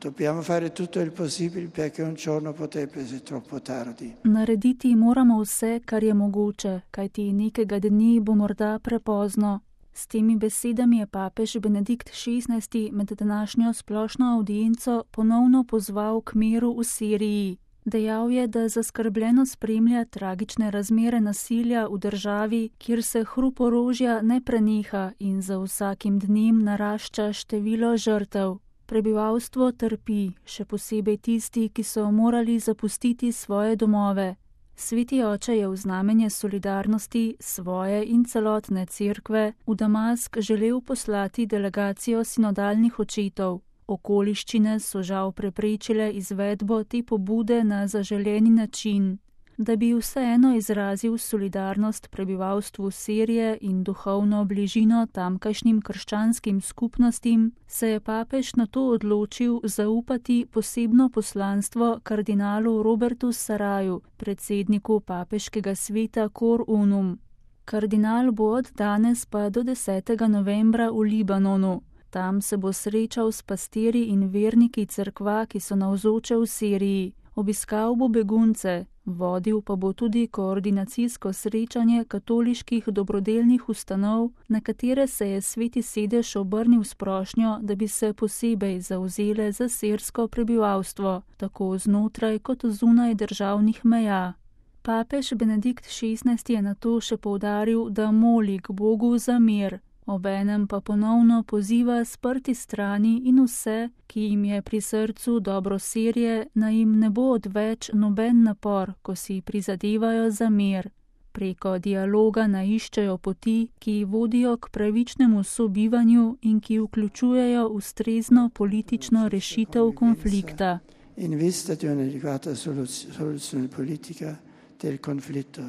Dobbiamo fare tutto il possibile perché un giorno potrebbe essere troppo tardi. Narediti moramo vse, kar je mogoče, kajti nekega dni bo morda prepozno. S temi besedami je papež Benedikt XVI med današnjo splošno avdienco ponovno pozval k miru v Siriji. Dejal je, da zaskrbljeno spremlja tragične razmere nasilja v državi, kjer se hrup orožja ne preneha in za vsakim dnem narašča število žrtev. Prebivalstvo trpi, še posebej tisti, ki so morali zapustiti svoje domove. Sveti oče je v znamenje solidarnosti svoje in celotne cerkve v Damask želel poslati delegacijo sinodalnih očetov. Okoliščine so žal preprečile izvedbo te pobude na zaželeni način. Da bi vseeno izrazil solidarnost prebivalstvu Sirije in duhovno bližino tamkajšnjim krščanskim skupnostim, se je papež nato odločil zaupati posebno poslanstvo kardinalu Robertu Saraju, predsedniku papeškega sveta Cor Unum. Kardinal bo od danes pa do 10. novembra v Libanonu. Tam se bo srečal s pastirji in verniki cerkva, ki so navzoče v Siriji. Obiskal bo begunce, vodil pa bo tudi koordinacijsko srečanje katoliških dobrodelnih ustanov, na katere se je Sveti sedež obrnil s prošnjo, da bi se posebej zavzele za sirsko prebivalstvo, tako znotraj kot zunaj državnih meja. Papež Benedikt XVI je nato še poudaril, da moli k Bogu za mir. Obenem pa ponovno poziva sprti strani in vse, ki jim je pri srcu dobro Sirije, naj jim ne bo odveč noben napor, ko si prizadevajo za mir. Preko dialoga naiščejo poti, ki vodijo k pravičnemu sobivanju in ki vključujejo ustrezno politično rešitev konflikta. In vista di un'adeguata soluzione politica del conflitto.